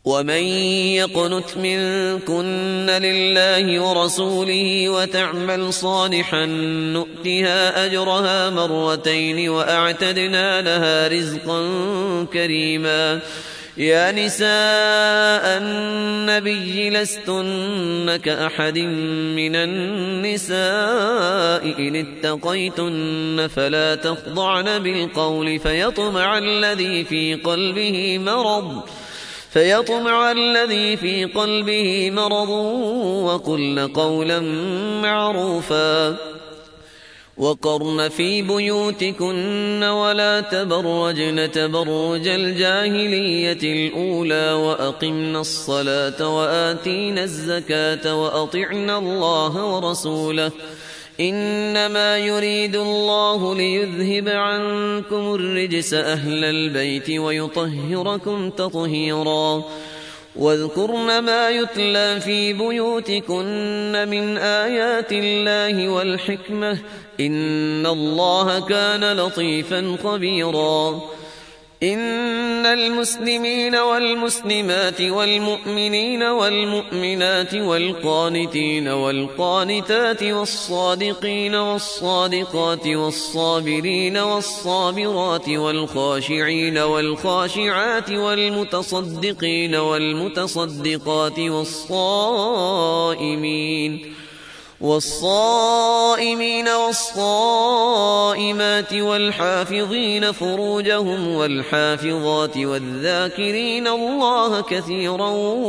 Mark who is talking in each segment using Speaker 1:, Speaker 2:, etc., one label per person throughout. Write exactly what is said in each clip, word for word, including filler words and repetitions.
Speaker 1: ومن يقنت منكن لله ورسوله وتعمل صالحا نؤتها أجرها مرتين وأعتدنا لها رزقا كريما. يا نساء النبي لستن كأحد من النساء إن اتقيتن فلا تخضعن بالقول فيطمع الذي في قلبه مرض فيطمع الذي في قلبه مرض وقلن قولا معروفا. وقرن في بيوتكن ولا تبرجن تبرج الجاهلية الأولى وأقمن الصلاة وآتين الزكاة وأطعن الله ورسوله إنما يريد الله ليذهب عنكم الرجس أهل البيت ويطهركم تطهيرا. واذكرن ما يتلى في بيوتكن من آيات الله والحكمة إن الله كان لطيفا خبيرا. إن المسلمين والمسلمات والمؤمنين والمؤمنات والقانتين والقانتات والصادقين والصادقات والصابرين والصابرات والخاشعين والخاشعات والمتصدقين والمتصدقات والصائمين والصائمين والصائمات والحافظين فروجهم والحافظات والذاكرين الله كثيرا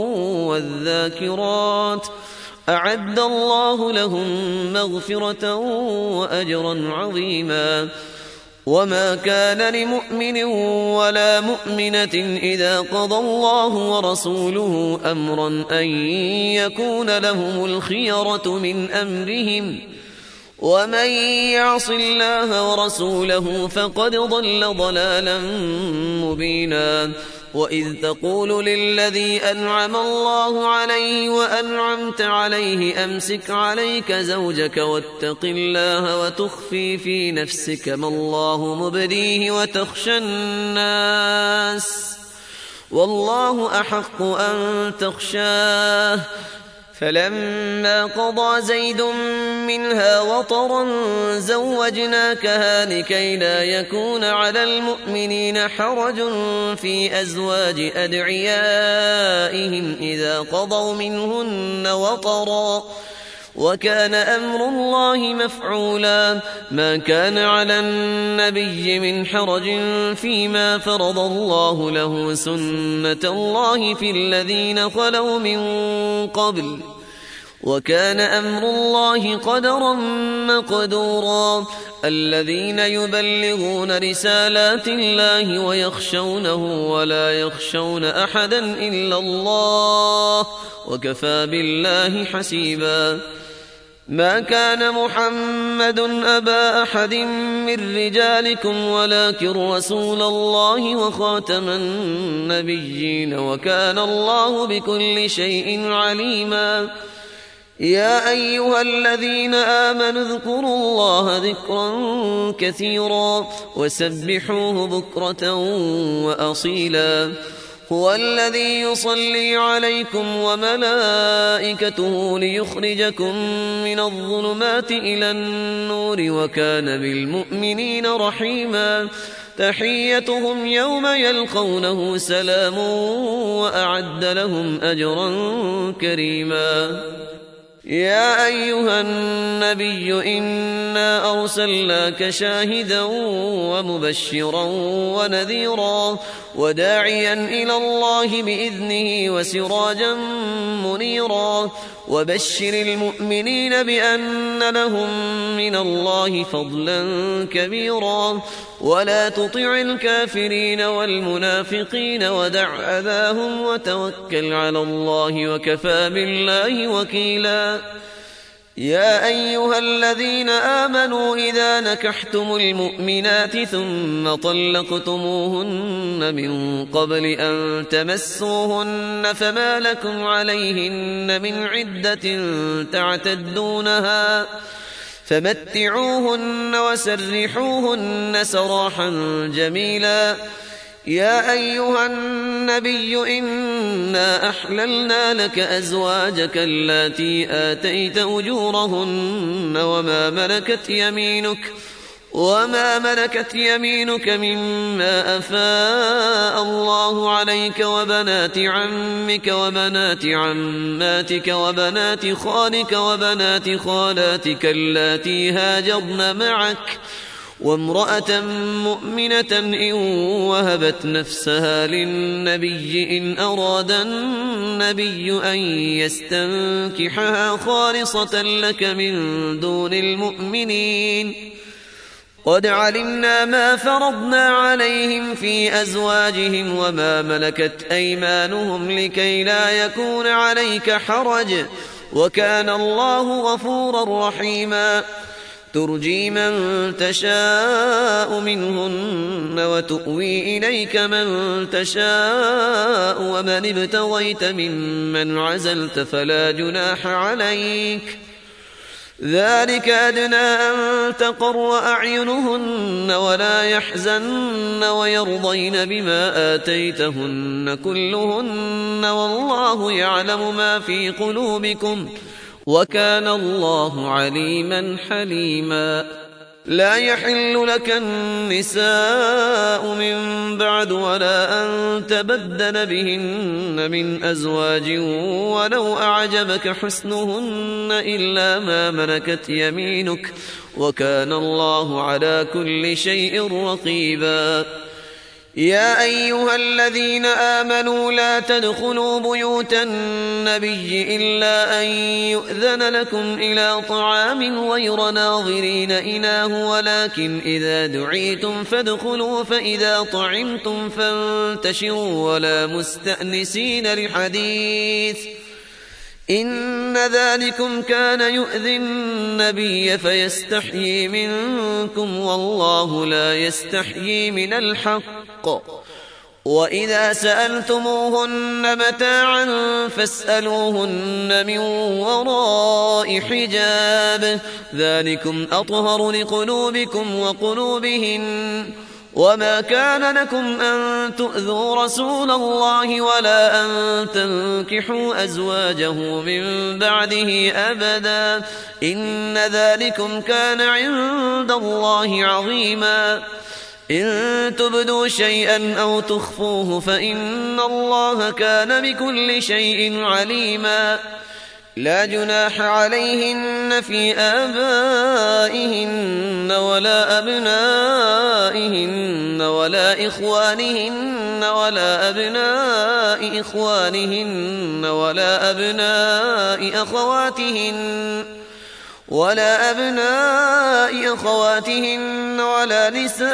Speaker 1: والذاكرات أعد الله لهم مغفرة وأجرا عظيما. وما كان لمؤمن ولا مؤمنة إذا قضى الله ورسوله أمرا أن يكون لهم الخيرة من أمرهم ومن يعص الله ورسوله فقد ضل ضلالا مبينا. وإذ تقول للذي أنعم الله عليه وأنعمت عليه أمسك عليك زوجك واتق الله وتخفي في نفسك ما الله مبديه وتخشى الناس والله أحق أن تخشاه. فلما قضى زيد منها وطرا زوجناكها لكي لا يكون على المؤمنين حرج في أزواج أدعيائهم إذا قضوا منهن وطرا وكان أمر الله مفعولا. ما كان على النبي من حرج فيما فرض الله له سنة الله في الذين خلوا من قبل وكان أمر الله قدرا مقدورا. الذين يبلغون رسالات الله ويخشونه ولا يخشون أحدا إلا الله وكفى بالله حسيبا. ما كان محمد أبا أحد من رجالكم ولكن رسول الله وخاتم النبيين وكان الله بكل شيء عليما. يا أيها الذين آمنوا اذكروا الله ذكرا كثيرا وسبحوه بكرة وأصيلا. هو الذي يصلي عليكم وملائكته ليخرجكم من الظلمات إلى النور وكان بالمؤمنين رحيما. تحيتهم يوم يلقونه سلام وأعد لهم أجرا كريما. يا أيها النبي إنا أرسلناك شاهدا ومبشرا ونذيرا وداعيا إلى الله بإذنه وسراجا منيرا. وبشر المؤمنين بأن لهم من الله فضلا كبيرا ولا تطع الكافرين والمنافقين ودع أذاهم وتوكل على الله وكفى بالله وكيلا. يا أيها الذين آمنوا إذا نكحتم المؤمنات ثم طلقتموهن من قبل أن تمسوهن فما لكم عليهن من عدة تعتدونها فمتعوهن وسرحوهن سراحا جميلا. يا أيها النبي إنا أحللنا لك أزواجك اللاتي آتيت أجورهن وما ملكت يمينك وما ملكت يمينك مما أفاء الله عليك وبنات عمك وبنات عماتك وبنات خالك وبنات خالاتك اللاتي هاجرن معك وامرأة مؤمنة إن وهبت نفسها للنبي إن أراد النبي أن يستنكحها خالصة لك من دون المؤمنين قد علمنا ما فرضنا عليهم في أزواجهم وما ملكت أيمانهم لكي لا يكون عليك حرج وكان الله غفورا رحيما ترجي من تشاء منهن وتؤوي إليك من تشاء ومن ابتغيت ممن عزلت فلا جناح عليك ذلك أدنى أن تقر أعينهن ولا يحزن ويرضين بما آتيتهن كلهن والله يعلم ما في قلوبكم وكان الله عليما حليما لا يحل لك النساء من بعد ولا أن تبدل بهن من أزواج ولو أعجبك حسنهن إلا ما ملكت يمينك وكان الله على كل شيء رقيبا يا أيها الذين آمنوا لا تدخلوا بيوت النبي إلا أن يؤذن لكم إلى طعام غير ناظرين إناه ولكن إذا دعيتم فادخلوا فإذا طعمتم فانتشروا ولا مستأنسين لحديث إن ذلكم كان يؤذي النبي فيستحيي منكم والله لا يستحيي من الحق وإذا سألتموهن متاعا فاسألوهن من وراء حجاب ذلكم أطهر لقلوبكم وقلوبهن وما كان لكم أن تؤذوا رسول الله ولا أن تنكحوا أزواجه من بعده أبدا إن ذلكم كان عند الله عظيما إن تبدوا شيئا أو تخفوه فإن الله كان بكل شيء عليما لا جناح عليهن في آبائهن ولا أبنائهن ولا إخوانهن ولا أبناء إخوانهن ولا أبناء أخواتهن ولا أبناء أخواتهن ولا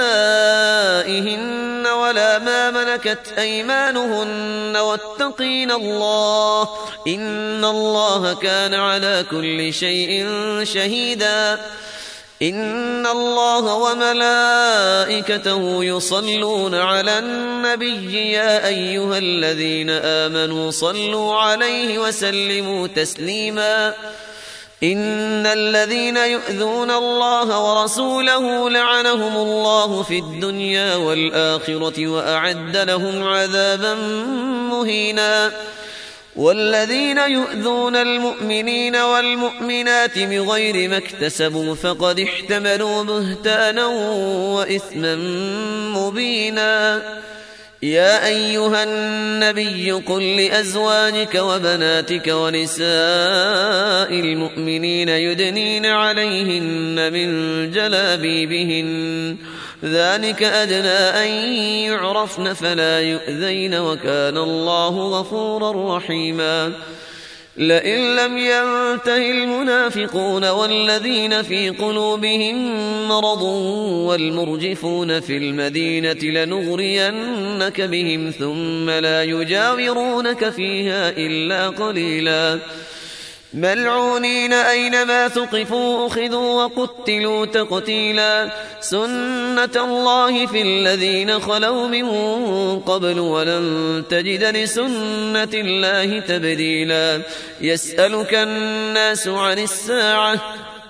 Speaker 1: نسائهن ولا ما ملكت أيمانهن واتقين الله إن الله كان على كل شيء شهيدا إن الله وملائكته يصلون على النبي يا أيها الذين آمنوا صلوا عليه وسلموا تسليما إن الذين يؤذون الله ورسوله لعنهم الله في الدنيا والآخرة وأعد لهم عذابا مهينا والذين يؤذون المؤمنين والمؤمنات بغير ما اكتسبوا فقد احتملوا بهتانا وإثما مبينا يا أيها النبي قل لأزواجك وبناتك ونساء المؤمنين يدنين عليهن من جلابيبهن ذلك أدنى أن يعرفن فلا يؤذين وكان الله غفورا رحيما لئن لم ينته المنافقون والذين في قلوبهم مرض والمرجفون في المدينة لنغرينك بهم ثم لا يجاورونك فيها إلا قليلا ملعونين أينما ثقفوا أخذوا وقتلوا تقتيلا سنة الله في الذين خلوا من قبل ولن تجد لسنة الله تبديلا يسألك الناس عن الساعة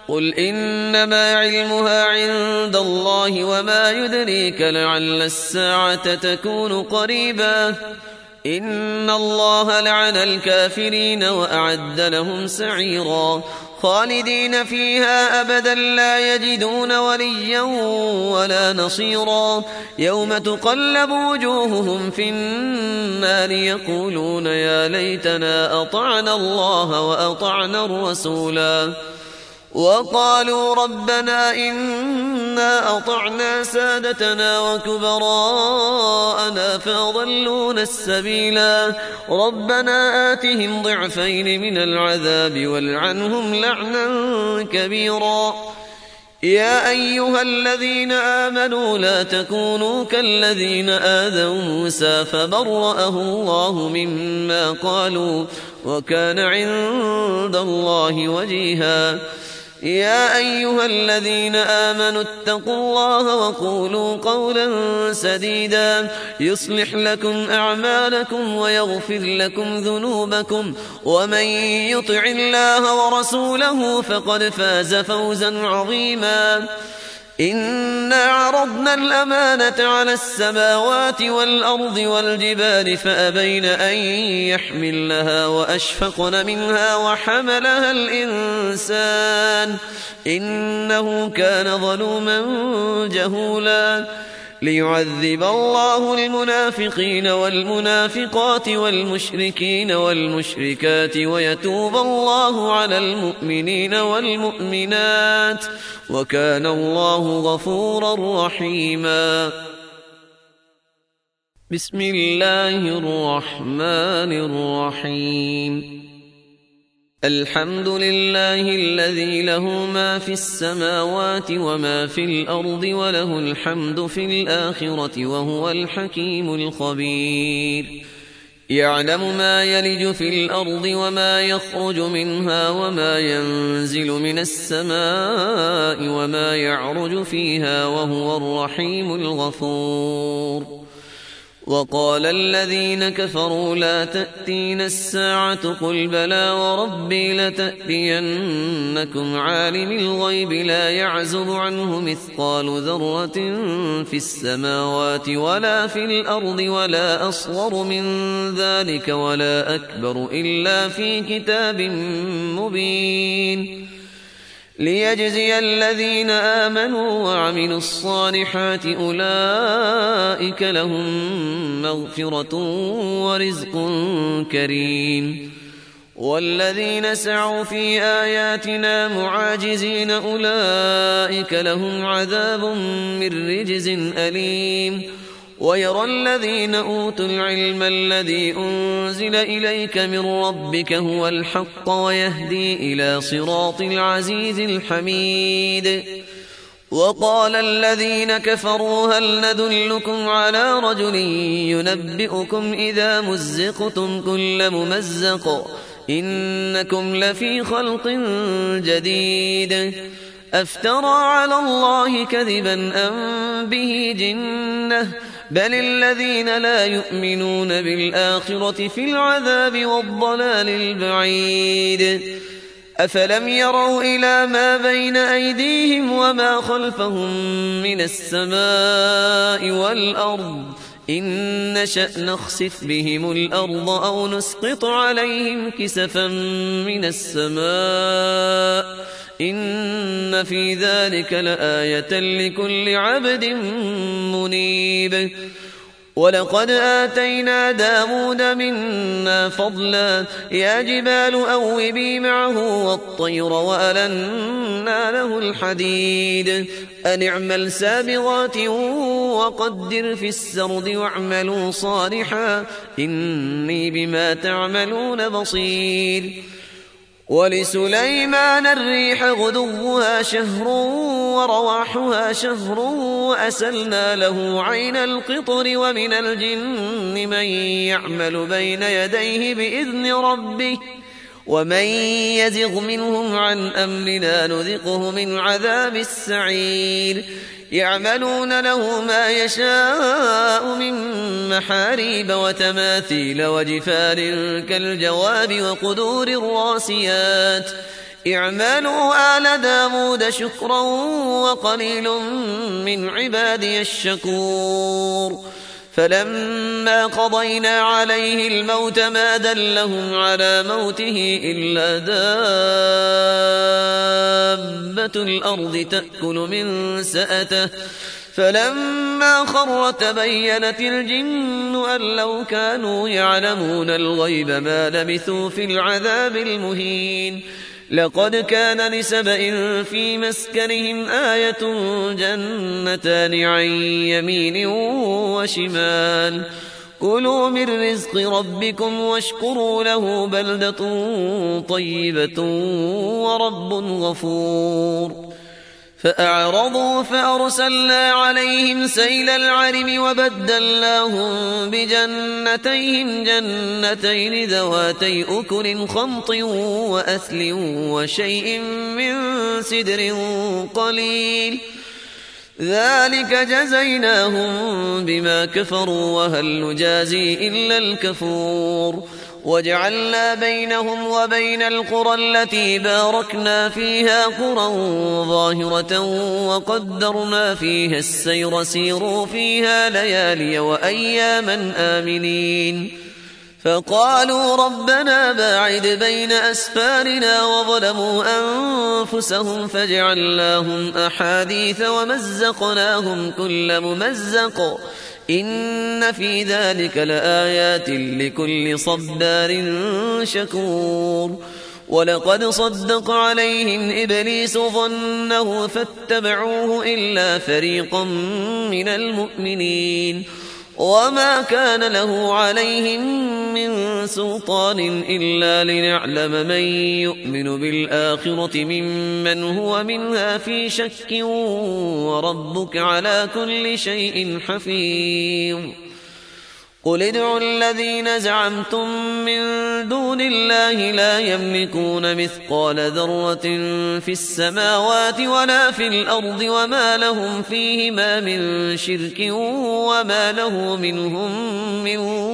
Speaker 1: قل إنما علمها عند الله وما يدريك لعل الساعة تكون قريبا إن الله لعن الكافرين وأعد لهم سعيرا خالدين فيها أبدا لا يجدون وليا ولا نصيرا يوم تقلب وجوههم في النار يقولون يا ليتنا أطعنا الله وأطعنا الرسولا وقالوا ربنا إنا أطعنا سادتنا وكبراءنا فأضلونا السبيلا ربنا آتهم ضعفين من العذاب والعنهم لعنا كبيرا يا أيها الذين آمنوا لا تكونوا كالذين آذوا موسى فبرأه الله مما قالوا وكان عند الله وجيها يا أيها الذين آمنوا اتقوا الله وقولوا قولا سديدا يصلح لكم أعمالكم ويغفر لكم ذنوبكم ومن يطع الله ورسوله فقد فاز فوزا عظيما إنا عرضنا الأمانة على السماوات والأرض والجبال فأبين أن يحملنها وأشفقن منها وحملها الإنسان إنه كان ظلوما جهولا ليعذب الله المنافقين والمنافقات والمشركين والمشركات ويتوب الله على المؤمنين والمؤمنات وكان الله غفورا رحيما بسم الله الرحمن الرحيم الحمد لله الذي له ما في السماوات وما في الأرض وله الحمد في الآخرة وهو الحكيم الخبير يعلم ما يلج في الأرض وما يخرج منها وما ينزل من السماء وما يعرج فيها وهو الرحيم الغفور وقال الذين كفروا لا تأتين الساعة قل بلى وربي لتأتينكم عالم الغيب لا يعزب عنه مثقال ذرة في السماوات ولا في الأرض ولا أصغر من ذلك ولا أكبر إلا في كتاب مبين ليجزي الذين آمنوا وعملوا الصالحات أولئك لهم مغفرة ورزق كريم والذين سعوا في آياتنا معاجزين أولئك لهم عذاب من رجز أليم ويرى الذين أوتوا العلم الذي أنزل إليك من ربك هو الحق ويهدي إلى صراط العزيز الحميد وقال الذين كفروا هل ندلكم على رجل ينبئكم إذا مزقتم كل ممزق إنكم لفي خلق جديد أفترى على الله كذبا أم به جنة بل الذين لا يؤمنون بالآخرة في العذاب والضلال البعيد أفلم يروا إلى ما بين أيديهم وما خلفهم من السماء والأرض إن نشأ نخسف بهم الأرض أو نسقط عليهم كسفا من السماء إن في ذلك لآية لكل عبد منيب ولقد آتينا داود منا فضلا يا جبال أوبي معه والطير وألنا له الحديد أن اعمل سابغات وقدر في السرد واعملوا صالحا إني بما تعملون بصير ولسليمان الريح غدوها شهر ورواحها شهر وأسلنا له عين القطر ومن الجن من يعمل بين يديه بإذن ربه ومن يزغ منهم عن أمرنا نذقه من عذاب السعير يعملون له ما يشاء من محاريب وتماثيل وجفان كالجواب وقدور الراسيات اعملوا آل داود شكرا وقليل من عبادي الشكور فلما قضينا عليه الموت ما دلهم على موته إلا دابة الأرض تأكل من سأته فلما خر تبينت الجن أن لو كانوا يعلمون الغيب ما لبثوا في العذاب المهين لقد كان لسبإ في مسكنهم آية جنتان عن يمين وشمال كلوا من رزق ربكم واشكروا له بلدة طيبة ورب غفور فأعرضوا فأرسلنا عليهم سيل العرم وبدلناهم بجنتيهم جنتين ذواتي أكل خمط وأثل وشيء من سدر قليل ذلك جزيناهم بما كفروا وهل نجازي إلا الكفور وجعلنا بينهم وبين القرى التي باركنا فيها قرى ظاهرة وقدرنا فيها السير سيروا فيها ليالي وأياما آمنين فقالوا ربنا باعد بين أسفارنا وظلموا أنفسهم فجعلناهم أحاديث ومزقناهم كل ممزق إن في ذلك لآيات لكل صبار شكور ولقد صدق عليهم إبليس ظنه فاتبعوه إلا فريقا من المؤمنين وما كان له عليهم من سلطان إلا لنعلم من يؤمن بالآخرة ممن هو منها في شك وربك على كل شيء حفيظ قل ادعوا الذين زعمتم من دون الله لا يملكون مثقال ذرة في السماوات ولا في الأرض وما لهم فيهما من شرك وما له منهم من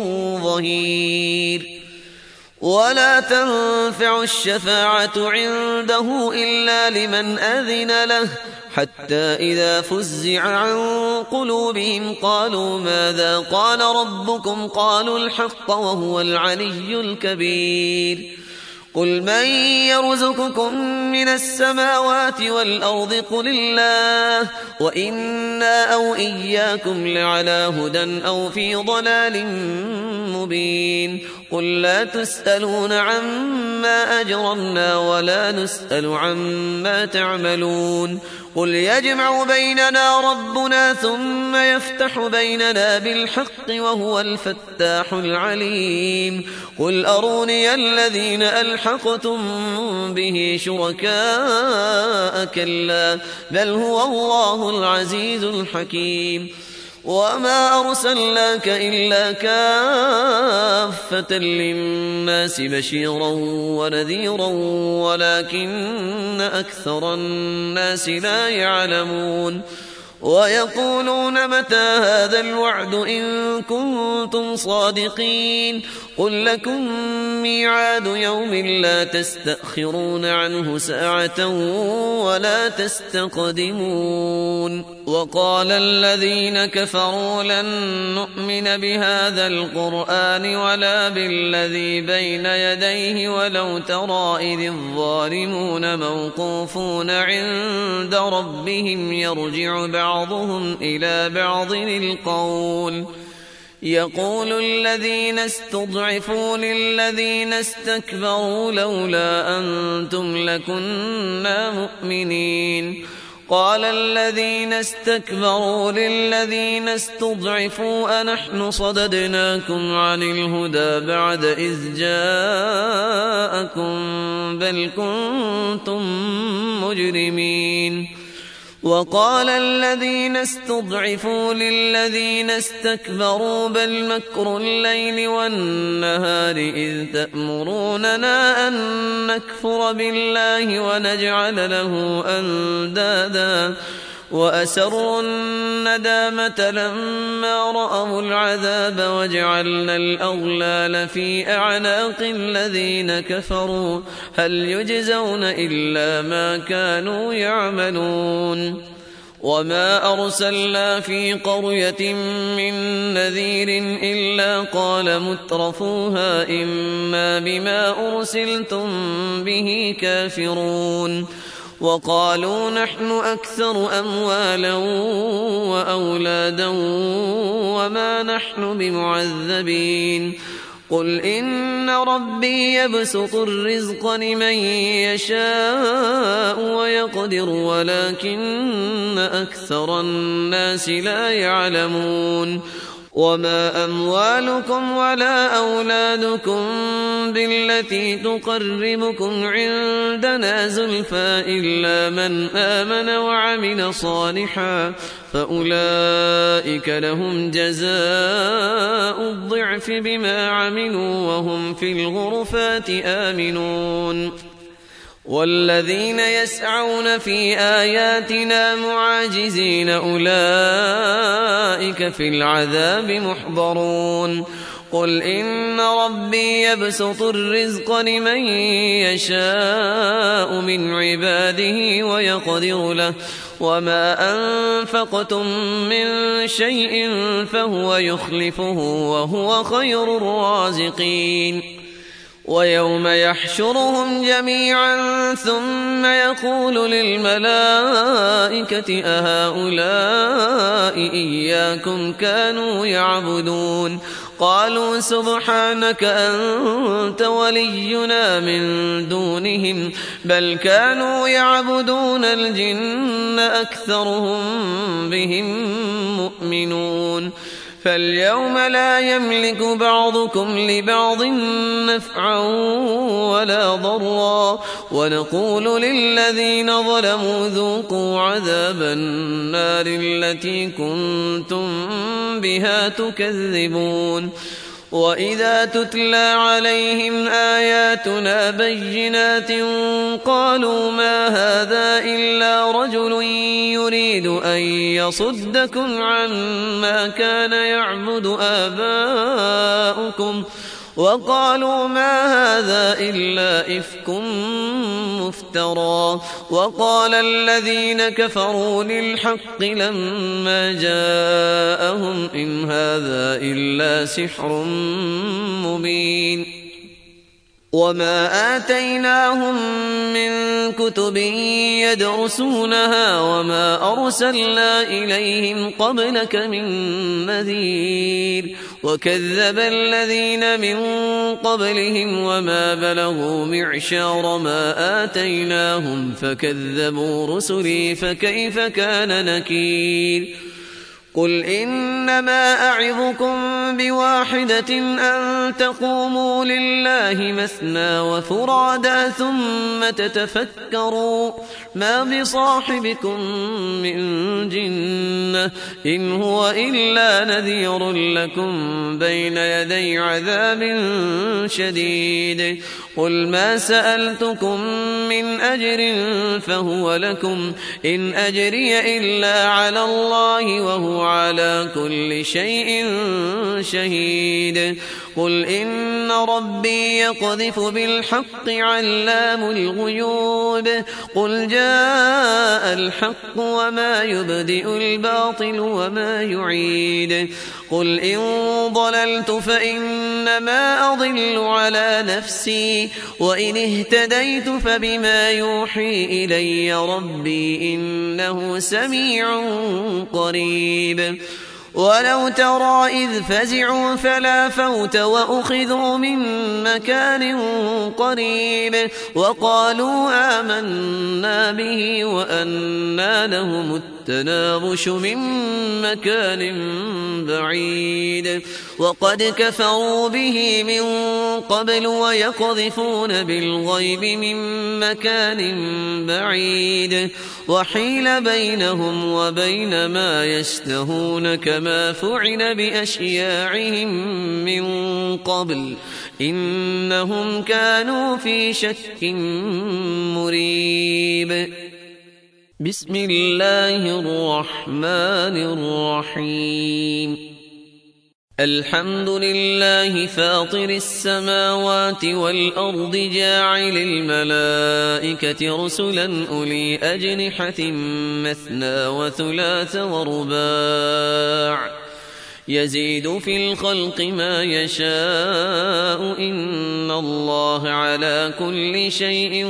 Speaker 1: ظهير ولا تنفع الشفاعة عنده إلا لمن أذن له حتى إذا فزع عن قلوبهم قالوا ماذا قال ربكم قالوا الحق وهو العلي الكبير قل من يرزقكم من السماوات والأرض قل الله وإنا أو إياكم لعلى هدى أو في ضلال مبين قل لا تسألون عما أجرمنا ولا نسأل عما تعملون قل يجمع بيننا ربنا ثم يفتح بيننا بالحق وهو الفتاح العليم قل أروني الذين ألحقتم به شركاء كلا بل هو الله العزيز الحكيم وما أرسلناك إلا كافة للناس بشيرا ونذيرا ولكن أكثر الناس لا يعلمون ويقولون متى هذا الوعد إن كنتم صادقين قل لكم ميعاد يوم لا تستأخرون عنه ساعة ولا تستقدمون وقال الذين كفروا لن نؤمن بهذا القرآن ولا بالذي بين يديه ولو ترى إذ الظالمون موقوفون عند ربهم يرجع بعضهم إلى بعض القول يقول الذين استضعفوا للذين استكبروا لولا أنتم لكنا مؤمنين قال الذين استكبروا للذين استضعفوا أنحن صددناكم عن الهدى بعد إذ جاءكم بل كنتم مجرمين وقال الذين استضعفوا للذين استكبروا بل مكر الليل والنهار إذ تأمروننا أن نكفر بالله ونجعل له أندادا وأسروا الندامة لما رأوا العذاب وجعلنا الأغلال في أعناق الذين كفروا هل يجزون إلا ما كانوا يعملون وما أرسلنا في قرية من نذير إلا قال مترفوها إنا بما أرسلتم به كافرون وقالوا نحن أكثر أموالا وأولادا وما نحن بمعذبين قل إن ربي يبسط الرزق لمن يشاء ويقدر ولكن أكثر الناس لا يعلمون وما أموالكم ولا أولادكم بالتي تقربكم عندنا زلفى إلا من آمن وعمل صالحا فأولئك لهم جزاء الضعف بما عملوا وهم في الغرفات آمنون والذين يسعون في آياتنا معاجزين أولئك في العذاب محضرون قل إن ربي يبسط الرزق لمن يشاء من عباده ويقدر له وما أنفقتم من شيء فهو يخلفه وهو خير الرازقين ويوم يحشرهم جميعا ثم يقول للملائكة أهؤلاء إياكم كانوا يعبدون قالوا سبحانك أنت ولينا من دونهم بل كانوا يعبدون الجن أكثرهم بهم مؤمنون فاليوم لا يملك بعضكم لبعض نفعا ولا ضرا ونقول للذين ظلموا ذوقوا عذاب النار التي كنتم بها تكذبون وإذا تتلى عليهم آياتنا بينات قالوا ما هذا إلا رجل يريد أن يصدكم عما كان يعبد آباؤكم وقالوا ما هذا إلا إفك مفترى وقال الذين كفروا للحق لما جاءهم إن هذا إلا سحر مبين وما آتيناهم من كتب يدرسونها وما أرسلنا إليهم قبلك من نذير وكذب الذين من قبلهم وما بلغوا معشار ما آتيناهم فكذبوا رسلي فكيف كان نكير قل إنما أعظكم بواحدة أن تقوموا لله مثنى وفرادا ثم تتفكروا ما بصاحبكم من جنة إن هو إلا نذير لكم بين يدي عذاب شديد قل ما سألتكم من أجر فهو لكم إن أجري إلا على الله وهو على كل شيء شهيد قل إن ربي يقذف بالحق علام الغيوب قل جاء الحق وما يبدئ الباطل وما يعيد قل إن ضللت فإنما أضل على نفسي وإن اهتديت فبما يوحي إلي ربي إنه سميع قريب ولو ترى إذ فزعوا فلا فوت وأخذوا من مكان قريب وقالوا آمنا به وأنى لهم التناوش من مكان بعيد وقد كفروا به من قبل ويقذفون بالغيب من مكان بعيد وحيل بينهم وبين ما يشتهون كما فعل بأشياعهم من قبل إنهم كانوا في شك مريب بسم الله الرحمن الرحيم الحمد لله فاطر السماوات والأرض جاعل الملائكة رسلا أولي أجنحة مثنى وثلاث ورباع يزيد في الخلق ما يشاء إن الله على كل شيء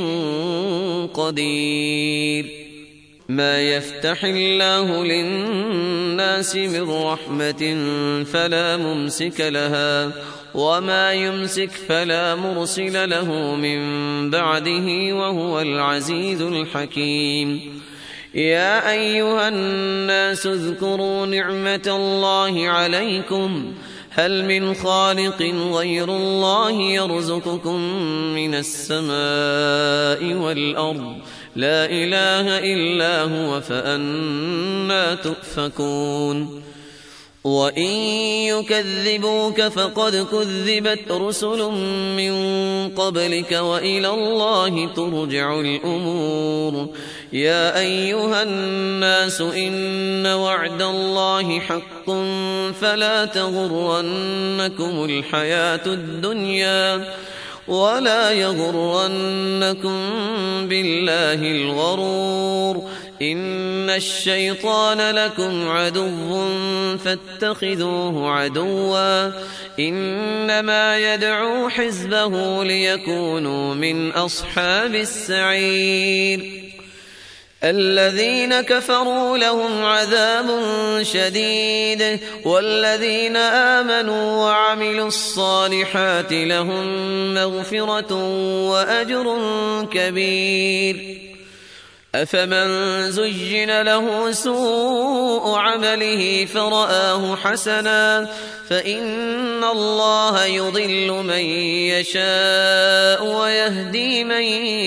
Speaker 1: قدير ما يفتح الله للناس من رحمة فلا ممسك لها وما يمسك فلا مرسل له من بعده وهو العزيز الحكيم يا أيها الناس اذكروا نعمة الله عليكم هل من خالق غير الله يرزقكم من السماء والأرض لا إله إلا هو فأنى تؤفكون وإن يكذبوك فقد كذبت رسل من قبلك وإلى الله ترجع الأمور يا أيها الناس إن وعد الله حق فلا تغرنكم الحياة الدنيا ولا يغرنكم بالله الغرور إن الشيطان لكم عدو فاتخذوه عدوا إنما يدعو حزبه ليكونوا من أصحاب السعير الذين كفروا لهم عذاب شديد والذين آمنوا وعملوا الصالحات لهم مغفرة وأجر كبير أفمن زين له سوء عمله فرآه حسنا فإن الله يضل من يشاء ويهدي من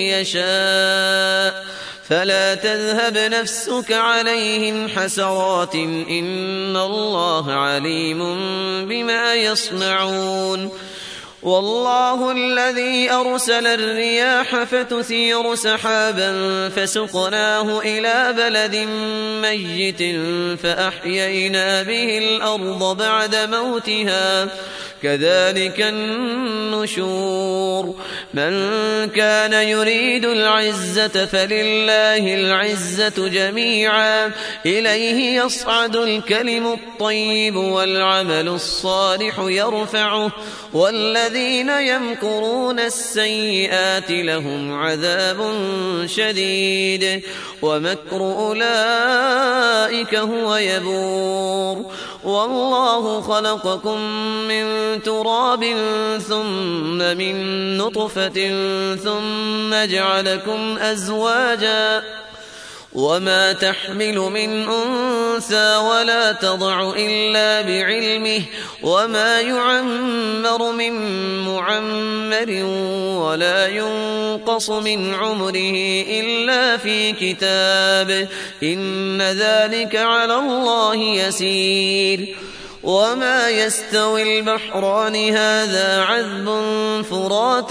Speaker 1: يشاء فلا تذهب نفسك عليهم حسرات إن الله عليم بما يصنعون والله الذي أرسل الرياح فتثير سحابا فسقناه إلى بلد ميت فأحيينا به الأرض بعد موتها كذلك النشور من كان يريد العزة فلله العزة جميعا إليه يصعد الكلم الطيب والعمل الصالح يرفعه والذين يمكرون السيئات لهم عذاب شديد ومكر أولئك هو يبور والله خلقكم من تراب ثم من نطفة ثم جعلكم أزواجا وما تحمل من أنثى ولا تضع إلا بعلمه وما يعمر من معمر ولا ينقص من عمره إلا في كتاب إن ذلك على الله يسير وما يستوي البحران هذا عذب فرات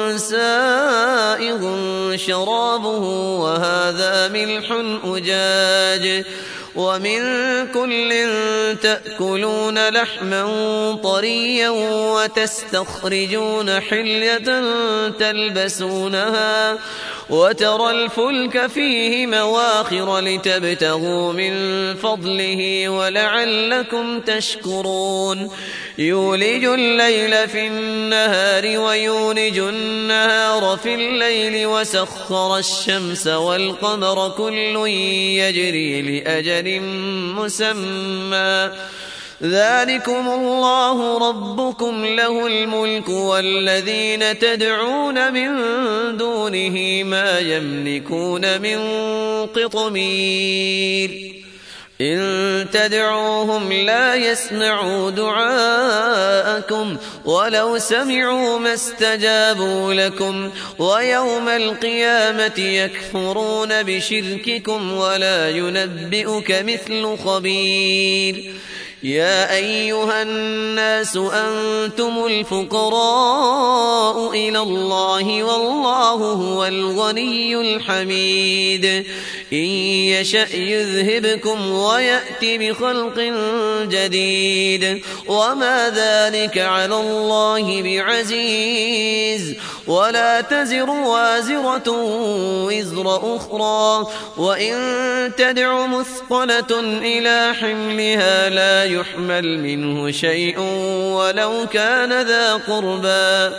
Speaker 1: سائغ شرابه وهذا ملح أجاج ومن كل تأكلون لحما طريا وتستخرجون حلية تلبسونها وترى الفلك فيه مواخر لتبتغوا من فضله ولعلكم تشكرون يولج الليل في النهار ويولج النهار في الليل وسخر الشمس والقمر كل يجري لأجل مسمى ذلكم الله ربكم له الملك والذين تدعون من دونه ما يملكون من قطمير إن تدعوهم لا يسمعوا دعاءكم ولو سمعوا ما استجابوا لكم ويوم القيامة يكفرون بشرككم ولا ينبئك مثل خبير يا أيها الناس أنتم الفقراء إلى الله والله هو الغني الحميد إن يشأ يذهبكم ويأت بخلق جديد وما ذلك على الله بعزيز ولا تزر وازرة وزر أخرى وإن تدع مثقلة إلى حملها لا يحمل منه شيء ولو كان ذا قربى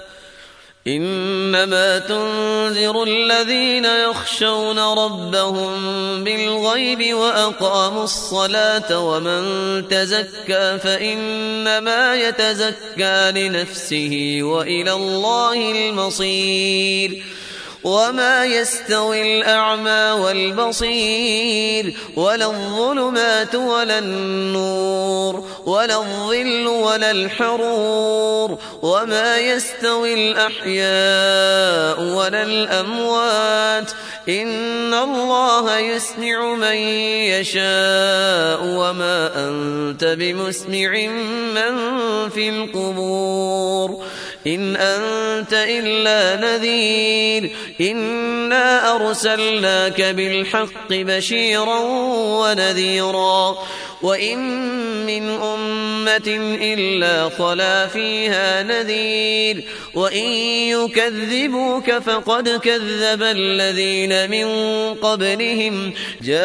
Speaker 1: إنما تنذر الذين يخشون ربهم بالغيب وأقاموا الصلاة ومن تزكى فإنما يتزكى لنفسه وإلى الله المصير وما يستوي الأعمى والبصير ولا الظلمات ولا النور ولا الظل ولا الحرور وما يستوي الأحياء ولا الأموات إن الله يسمع من يشاء وما أنت بمسمع من في القبور إن أنت إلا نذير إنا أرسلناك بالحق بشيرا ونذيرا وإن من أمة إلا خلا فيها نذير وإن يكذبوك فقد كذب الذين من قبلهم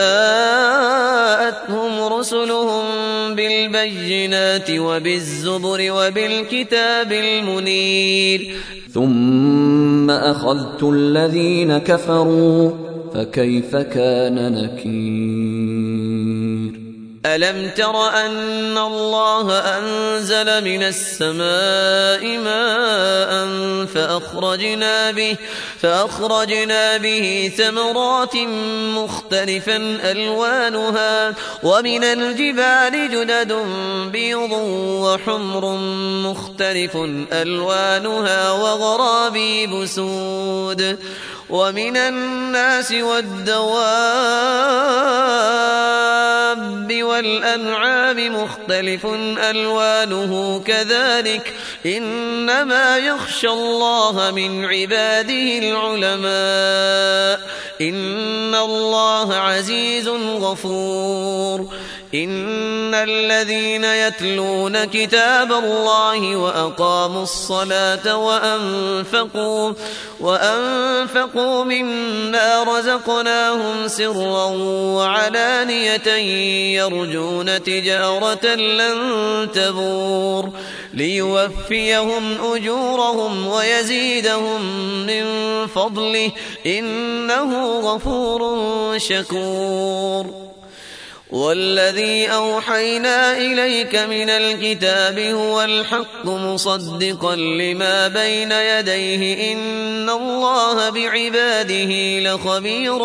Speaker 1: جاءتهم رسلهم بالبينات وبالزبر وبالكتاب المنير
Speaker 2: ثم أخذت الذين كفروا فكيف كان نكير
Speaker 1: ألم تر أن الله أنزل من السماء ماء فأخرجنا به, فأخرجنا به ثمرات مختلفا ألوانها ومن الجبال جدد بيض وحمر مختلف ألوانها وغرابيب سود ومن الناس والدواب والأنعام مختلف ألوانه كذلك إنما يخشى الله من عباده العلماء إن الله عزيز غفور إن الذين يتلون كتاب الله وأقاموا الصلاة وأنفقوا, وأنفقوا مما رزقناهم سرا وعلانية يرجون تجارة لن تبور ليوفيهم أجورهم ويزيدهم من فضله إنه غفور شكور والذي أوحينا إليك من الكتاب هو الحق مصدقا لما بين يديه إن الله بعباده لخبير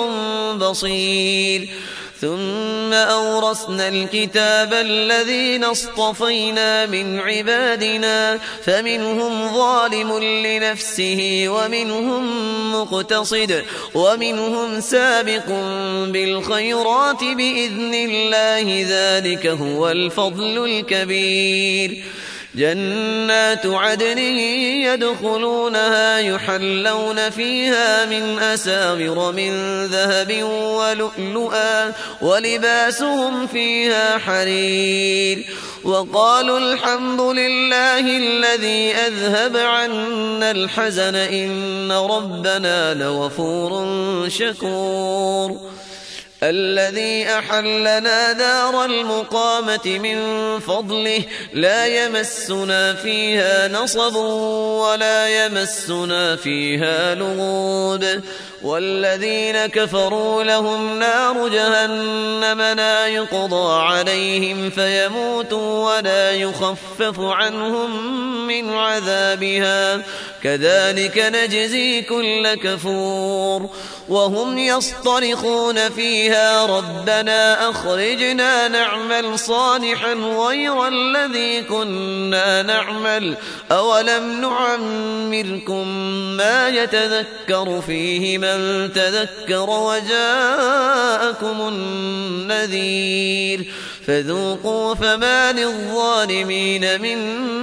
Speaker 1: بصير ثم أورثنا الكتاب الذين اصطفينا من عبادنا فمنهم ظالم لنفسه ومنهم مقتصد ومنهم سابق بالخيرات بإذن الله ذلك هو الفضل الكبير جنات عدن يدخلونها يحلون فيها من أساور من ذهب ولؤلؤا ولباسهم فيها حرير وقالوا الحمد لله الذي أذهب عنا الحزن إن ربنا لغفور شكور الذي أحلنا دار المقامة من فضله لا يمسنا فيها نصب ولا يمسنا فيها لغوب والذين كفروا لهم نار جهنم لا يقضى عليهم فيموتوا ولا يخفف عنهم من عذابها كذلك نجزي كل كفور وهم يصطرخون فيها ربنا أخرجنا نعمل صالحا غير الذي كنا نعمل أولم نعمركم ما يتذكر فيه من تذكر وجاءكم النذير فذوقوا فما للظالمين من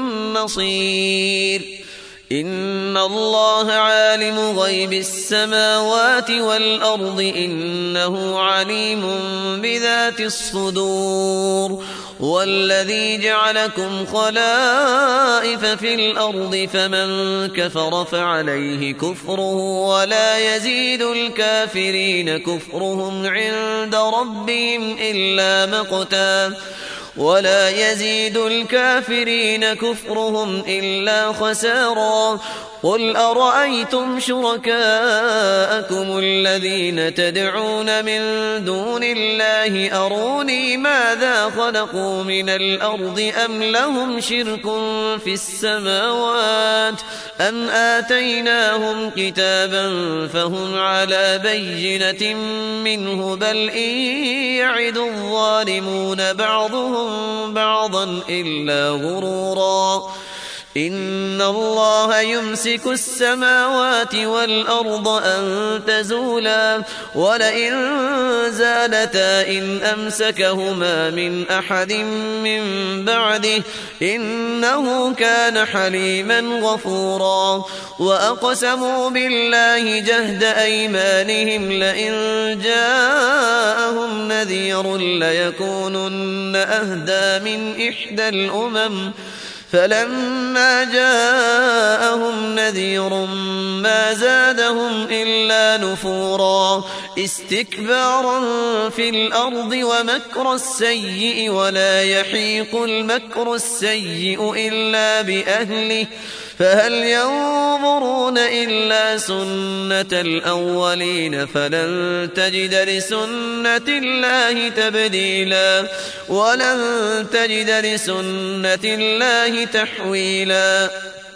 Speaker 1: نصير إن الله عالم غيب السماوات والأرض إنه عليم بذات الصدور والذي جعلكم خلائف في الأرض فمن كفر فعليه كفره ولا يزيد الكافرين كفرهم عند ربهم إلا مقتا ولا يزيد الكافرين كفرهم إلا خسارا قل أرأيتم شركاءكم الذين تدعون من دون الله أروني ماذا خلقوا من الأرض أم لهم شرك في السماوات أم آتيناهم كتابا فهم على بينة منه بل إن يعد الظالمون بعضهم بعضا إلا غرورا إن الله يمسك السماوات والأرض أن تزولا ولئن زالتا إن أمسكهما من أحد من بعده إنه كان حليما غفورا وأقسموا بالله جهد أيمانهم لئن جاءهم نذير ليكونن أهدى من إحدى الأمم فلما جاءهم نذير ما زادهم إلا نفورا استكبارا في الأرض ومكر السيء ولا يحيق المكر السيء إلا بأهله فهل ينظرون إلا سنة الأولين فلن تجد لسنة الله تبديلا ولن تجد لسنة الله تحويلا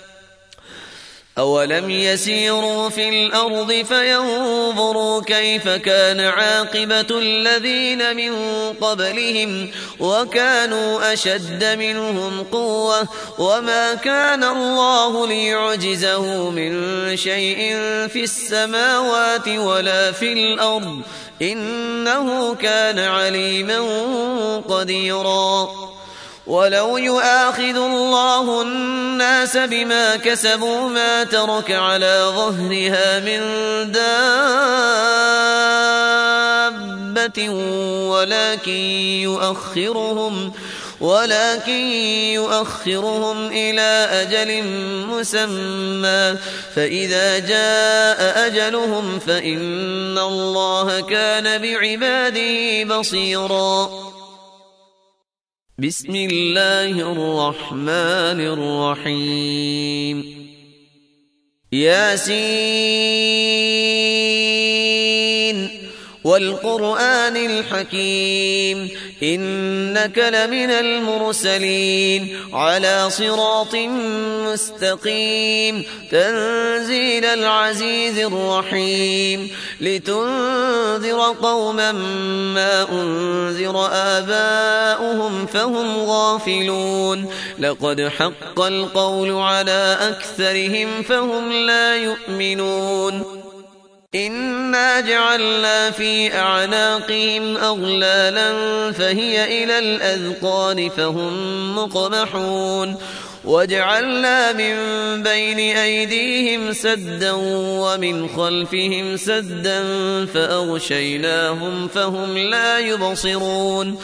Speaker 1: أولم يسيروا في الأرض فينظروا كيف كان عاقبة الذين من قبلهم وكانوا أشد منهم قوة وما كان الله ليعجزه من شيء في السماوات ولا في الأرض إنه كان عليما قديرا ولو يؤاخذ الله الناس بما كسبوا ما ترك على ظهرها من دابة ولكن يؤخرهم ولكن يؤخرهم إلى أجل مسمى فإذا جاء أجلهم فإن الله كان بعباده بصيرا بسم الله الرحمن الرحيم ياسين والقرآن الحكيم إنك لمن المرسلين على صراط مستقيم تنزيل العزيز الرحيم لتنذر قوما ما أنذر آباؤهم فهم غافلون لقد حق القول على أكثرهم فهم لا يؤمنون إنا جعلنا في أعناقهم أغلالا فهي إلى الأذقان فهم مقمحون وجعلنا من بين أيديهم سدا ومن خلفهم سدا فأغشيناهم فهم لا يبصرون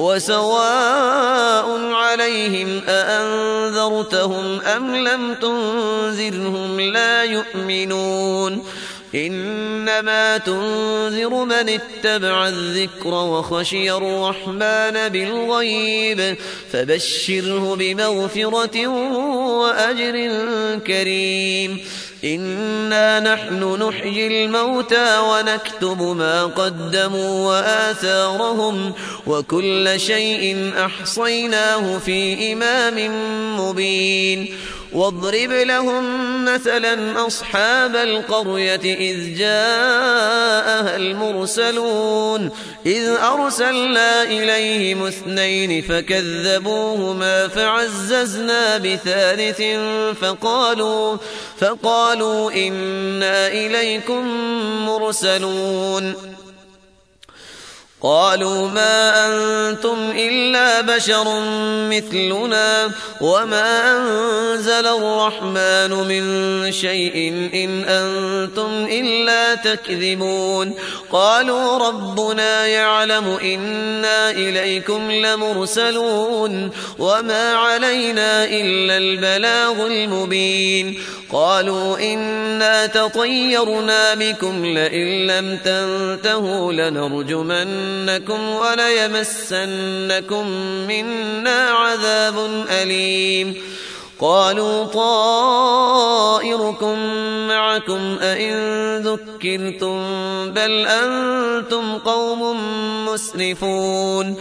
Speaker 1: وسواء عليهم أأنذرتهم أم لم تنذرهم لا يؤمنون إنما تنذر من اتبع الذكر وخشي الرحمن بالغيب فبشره بمغفرة وأجر كريم إنا نحن نحيي الموتى ونكتب ما قدموا وآثارهم وكل شيء أحصيناه في إمام مبين واضرب لهم مثلا أصحاب القرية إذ جاءها المرسلون إذ أرسلنا إليهم اثنين فكذبوهما فعززنا بثالث فقالوا, فقالوا إنا إليكم مرسلون قالوا ما أنتم إلا بشر مثلنا وما أنزل الرحمن من شيء إن أنتم إلا تكذبون قالوا ربنا يعلم إنا إليكم لمرسلون وما علينا إلا البلاغ المبين قالوا إنا تطيرنا بكم لئن لم تنتهوا لنرجمنكم وليمسنكم منا عذاب أليم قالوا طائركم معكم أئن ذكرتم بل أنتم قوم مسرفون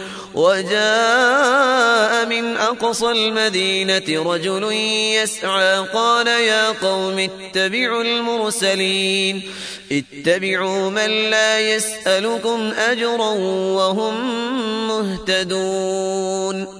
Speaker 1: وجاء من أقصى المدينة رجل يسعى قال يا قوم اتبعوا المرسلين اتبعوا من لا يسألكم أجرا وهم مهتدون